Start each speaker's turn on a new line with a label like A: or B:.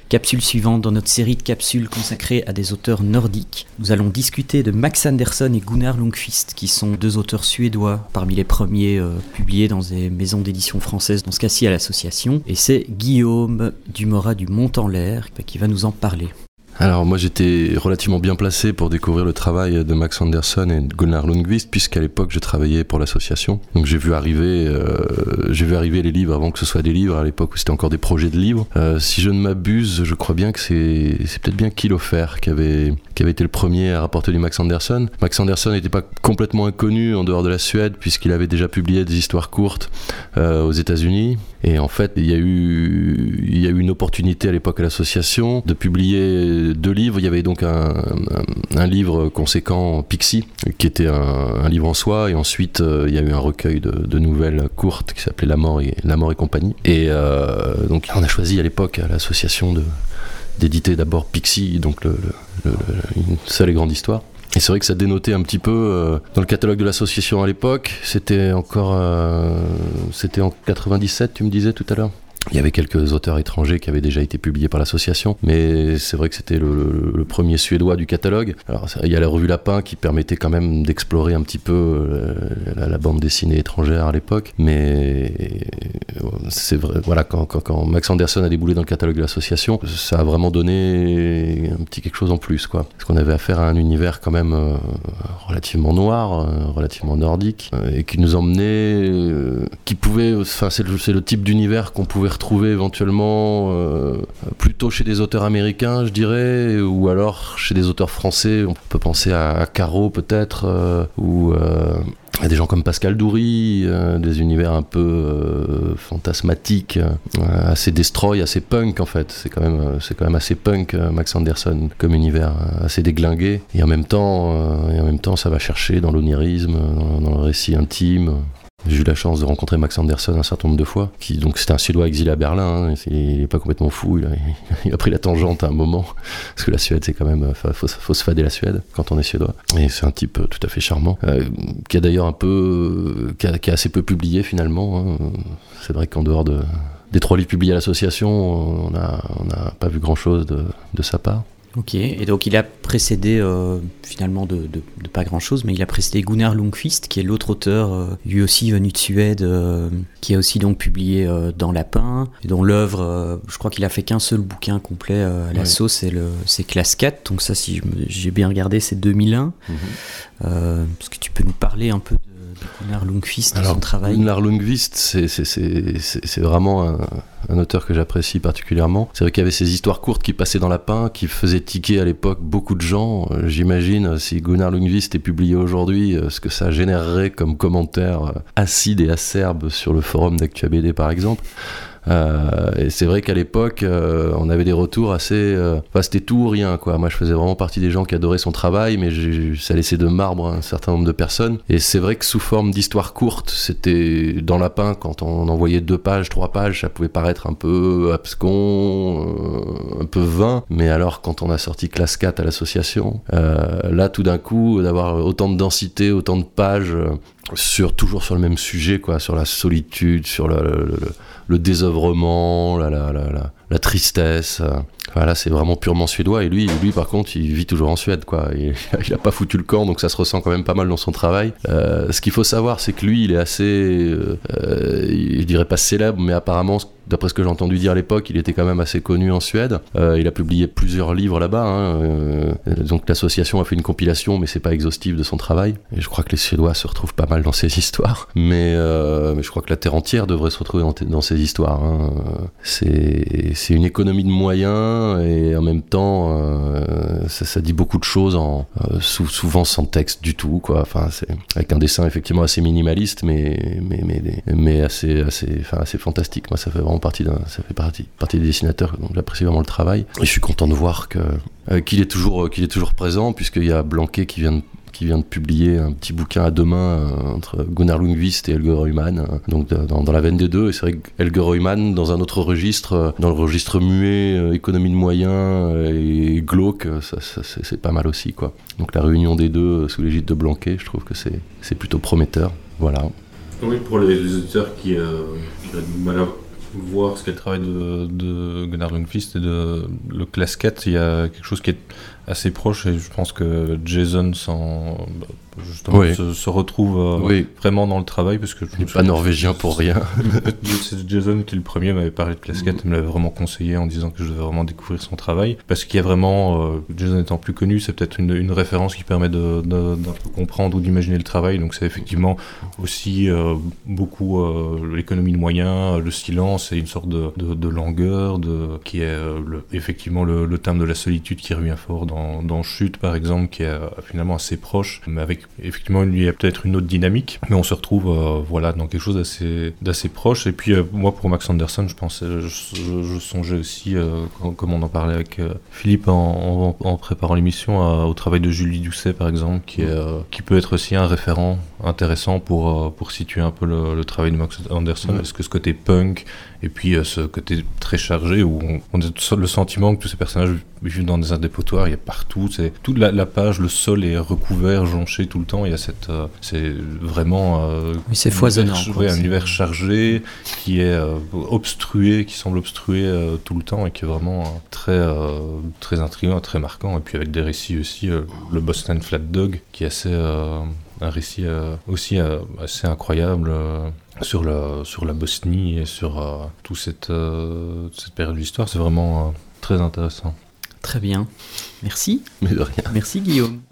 A: Capsule suivante dans notre série de capsules consacrées à des auteurs nordiques. Nous allons discuter de Max Anderson et Gunnar Lundqvist, qui sont deux auteurs suédois parmi les premiers publiés dans des maisons d'édition françaises, dans ce cas-ci à l'association. Et c'est Guillaume Dumorat du Mont-en-Lair qui va nous en parler.
B: Alors moi j'étais relativement bien placé pour découvrir le travail de Max Anderson et de Gunnar Lundqvist, puisqu'à l'époque je travaillais pour l'association. Donc j'ai vu arriver les livres avant que ce soit des livres, à l'époque où c'était encore des projets de livres. Si je ne m'abuse, je crois bien que c'est peut-être bien Kilofer qui avait été le premier à rapporter du Max Anderson. Max Anderson n'était pas complètement inconnu en dehors de la Suède, puisqu'il avait déjà publié des histoires courtes aux États-Unis. Et en fait, il y a eu une opportunité à l'époque à l'association de publier 2 livres. Il y avait donc un livre conséquent, Pixie, qui était un livre en soi, et ensuite il y a eu un recueil de nouvelles courtes qui s'appelait La mort et compagnie. Et donc on a choisi à l'époque à l'association d'éditer d'abord Pixie, donc une seule et grande histoire. Et c'est vrai que ça dénotait un petit peu dans le catalogue de l'association à l'époque. C'était en 97, tu me disais tout à l'heure. Il y avait quelques auteurs étrangers qui avaient déjà été publiés par l'association, mais c'est vrai que c'était le premier suédois du catalogue. Alors il y a la revue Lapin qui permettait quand même d'explorer un petit peu la bande dessinée étrangère à l'époque, mais c'est vrai, voilà, quand Max Anderson a déboulé dans le catalogue de l'association, ça a vraiment donné un petit quelque chose en plus, quoi. Parce qu'on avait affaire à un univers quand même relativement noir, relativement nordique, et qui nous emmenait, qui pouvait, enfin c'est le type d'univers qu'on pouvait retrouver éventuellement plutôt chez des auteurs américains, je dirais, ou alors chez des auteurs français. On peut penser à Caro peut-être, ou à des gens comme Pascal Doury, des univers un peu fantasmatiques, assez destroy, assez punk en fait. C'est quand même assez punk, Max Anderson, comme univers assez déglingué. Et en même temps, ça va chercher dans l'onirisme, dans le récit intime. J'ai eu la chance de rencontrer Max Anderson un certain nombre de fois, donc c'était un Suédois exilé à Berlin, hein, il n'est pas complètement fou, il a pris la tangente à un moment, parce que la Suède c'est quand même, faut se fader la Suède quand on est suédois, et c'est un type tout à fait charmant, qui a d'ailleurs qui a assez peu publié finalement, hein. C'est vrai qu'en dehors des 3 livres publiés à l'association, on n'a pas vu grand chose de sa part.
A: Ok, et donc il a précédé, finalement de pas grand chose, mais il a précédé Gunnar Lundqvist, qui est l'autre auteur, lui aussi venu de Suède, qui a aussi donc publié dans Lapin, et dont l'œuvre, je crois qu'il a fait qu'un seul bouquin complet à l'assaut, c'est Classe 4, donc ça, si j'ai bien regardé, c'est 2001. Est-ce que tu peux nous parler un peu de Gunnar Lundqvist et son travail?
B: Gunnar Lundqvist, c'est vraiment un auteur que j'apprécie particulièrement. C'est vrai qu'il y avait ces histoires courtes qui passaient dans Lapin, qui faisaient tiquer à l'époque beaucoup de gens. J'imagine, si Gunnar Lundqvist est publié aujourd'hui, ce que ça générerait comme commentaires acides et acerbes sur le forum d'ActuaBD par exemple. Et c'est vrai qu'à l'époque on avait des retours assez c'était tout ou rien, quoi. Moi je faisais vraiment partie des gens qui adoraient son travail, mais ça laissait de marbre un certain nombre de personnes, et c'est vrai que sous forme d'histoires courtes, c'était dans Lapin, quand on envoyait 2 pages, 3 pages, ça pouvait paraître un peu abscon, un peu vain, mais alors quand on a sorti Classe 4 à l'association, là tout d'un coup d'avoir autant de densité, autant de pages toujours sur le même sujet, quoi, sur la solitude, sur le désœuvrement, la tristesse. Voilà, c'est vraiment purement suédois, et lui par contre il vit toujours en Suède, quoi. Il a pas foutu le camp, donc ça se ressent quand même pas mal dans son travail. Ce qu'il faut savoir, c'est que lui il est assez je dirais pas célèbre, mais apparemment d'après ce que j'ai entendu dire à l'époque, il était quand même assez connu en Suède. Il a publié plusieurs livres là-bas, hein. Donc l'association a fait une compilation, mais c'est pas exhaustif de son travail, et je crois que les Suédois se retrouvent pas mal dans ces histoires, mais je crois que la terre entière devrait se retrouver dans ces histoires, hein. C'est une économie de moyens, et en même temps ça dit beaucoup de choses souvent sans texte du tout, quoi. Enfin, c'est avec un dessin effectivement assez minimaliste, mais assez fantastique. Moi ça fait partie des dessinateurs dont j'apprécie vraiment le travail, et je suis content de voir qu'il est toujours présent, puisqu'il y a Blanquet qui vient de publier un petit bouquin à 2 mains entre Gunnar Lundqvist et Helge Reumann, donc dans la veine des deux. Et c'est vrai que Helge Reumann, dans un autre registre, dans le registre muet, économie de moyens et glauque, c'est pas mal aussi, quoi. Donc la réunion des deux sous l'égide de Blanquet, je trouve que c'est plutôt prometteur. Voilà.
C: Oui, pour les auditeurs qui voir ce qu'est le travail de Gunnar Lundqvist et de le Clasquette, il y a quelque chose qui est assez proche et je pense que Jason se retrouve vraiment dans le travail parce que
B: je ne suis pas norvégien pour rien.
C: C'est Jason qui le premier m'avait parlé de Clasquette, me l'avait vraiment conseillé en disant que je devais vraiment découvrir son travail parce qu'il y a vraiment, Jason étant plus connu, c'est peut-être une référence qui permet d'un peu comprendre ou d'imaginer le travail, donc c'est effectivement aussi beaucoup l'économie de moyens, le silence et une sorte de langueur qui est effectivement le thème de la solitude qui revient fort dans Chute par exemple, qui est finalement assez proche, mais avec effectivement il y a peut-être une autre dynamique, mais on se retrouve dans quelque chose d'assez proche. Et puis moi pour Max Anderson, je pensais, je songeais aussi, comme on en parlait avec Philippe en préparant l'émission, au travail de Julie Doucet par exemple, qui peut être aussi un référent intéressant pour situer un peu le travail de Max Anderson, parce que ce côté punk et puis ce côté très chargé où on a le sentiment que tous ces personnages vivent dans des dépotoirs, il y a partout, c'est toute la page, le sol est recouvert, jonché tout le temps, il y a c'est vraiment
A: c'est foisonnant,
C: un univers chargé qui est obstrué, qui semble obstrué tout le temps et qui est vraiment très intriguant, très marquant, et puis avec des récits aussi, le Boston Flat Dog qui est assez un récit aussi assez incroyable sur la Bosnie et sur toute cette période de l'histoire. C'est vraiment très intéressant.
A: Très bien. Merci.
B: Mais de rien.
A: Merci Guillaume.